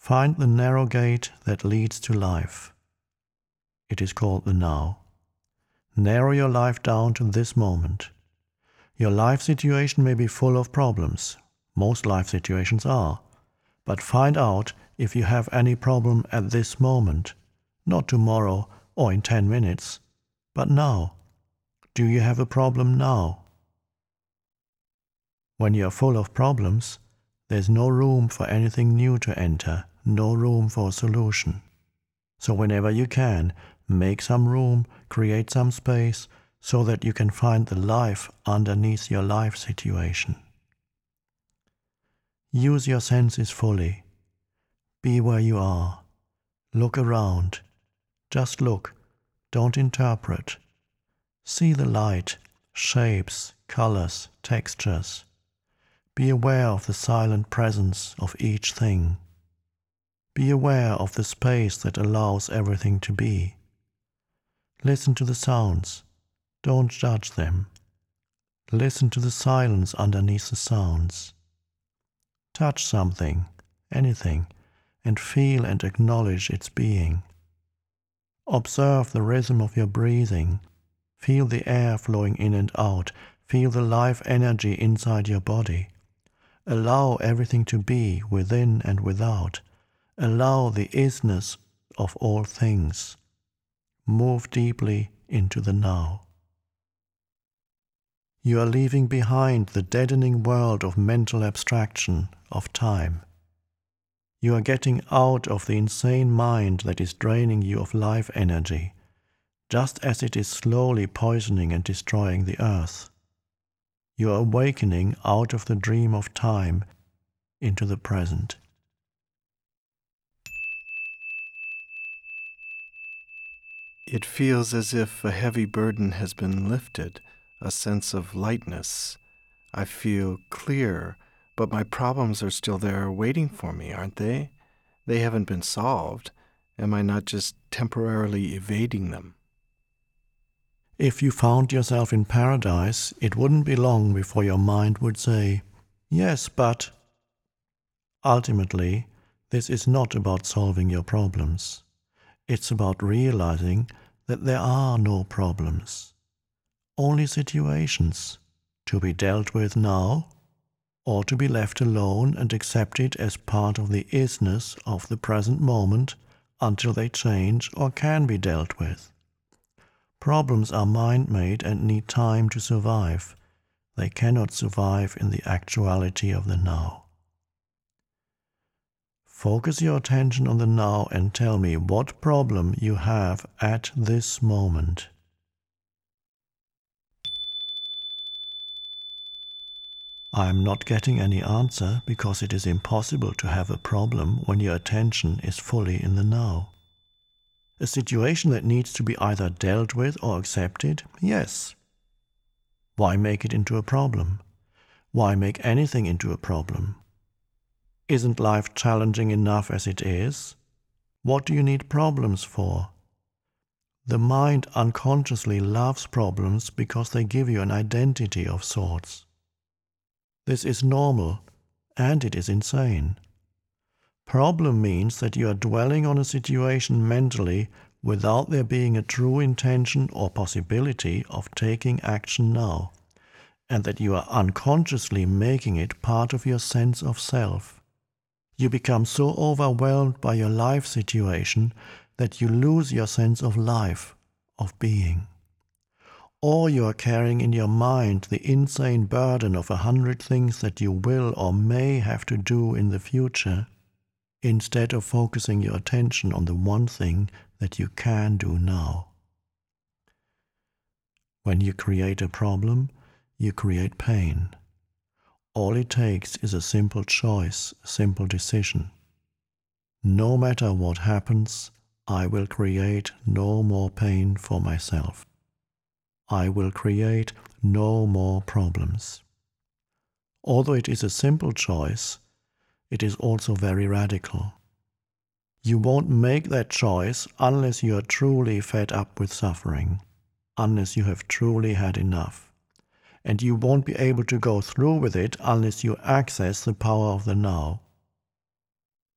Find the narrow gate that leads to life. It is called the now. Narrow your life down to this moment. Your life situation may be full of problems. Most life situations are. But find out if you have any problem at this moment, not tomorrow or in 10 minutes, but now. Do you have a problem now? When you are full of problems, there's no room for anything new to enter, no room for a solution. So whenever you can, make some room, create some space, so that you can find the life underneath your life situation. Use your senses fully. Be where you are. Look around. Just look. Don't interpret. See the light, shapes, colors, textures. Be aware of the silent presence of each thing. Be aware of the space that allows everything to be. Listen to the sounds. Don't judge them. Listen to the silence underneath the sounds. Touch something, anything, and feel and acknowledge its being. Observe the rhythm of your breathing. Feel the air flowing in and out. Feel the life energy inside your body. Allow everything to be within and without. Allow the isness of all things. Move deeply into the now. You are leaving behind the deadening world of mental abstraction, of time. You are getting out of the insane mind that is draining you of life energy, just as it is slowly poisoning and destroying the earth. You are awakening out of the dream of time into the present. It feels as if a heavy burden has been lifted, a sense of lightness. I feel clear, but my problems are still there waiting for me, aren't they? They haven't been solved. Am I not just temporarily evading them? If you found yourself in paradise, it wouldn't be long before your mind would say, "Yes, but..." Ultimately, this is not about solving your problems. It's about realizing that there are no problems, only situations to be dealt with now, or to be left alone and accepted as part of the isness of the present moment until they change or can be dealt with. Problems are mind-made and need time to survive. They cannot survive in the actuality of the now. Focus your attention on the now and tell me what problem you have at this moment. I am not getting any answer because it is impossible to have a problem when your attention is fully in the now. A situation that needs to be either dealt with or accepted? Yes. Why make it into a problem? Why make anything into a problem? Isn't life challenging enough as it is? What do you need problems for? The mind unconsciously loves problems because they give you an identity of sorts. This is normal, and it is insane. Problem means that you are dwelling on a situation mentally without there being a true intention or possibility of taking action now, and that you are unconsciously making it part of your sense of self. You become so overwhelmed by your life situation that you lose your sense of life, of being. Or you are carrying in your mind the insane burden of 100 things that you will or may have to do in the future, instead of focusing your attention on the one thing that you can do now. When you create a problem, you create pain. All it takes is a simple choice, a simple decision. No matter what happens, I will create no more pain for myself. I will create no more problems. Although it is a simple choice, it is also very radical. You won't make that choice unless you are truly fed up with suffering, unless you have truly had enough. And you won't be able to go through with it unless you access the power of the now.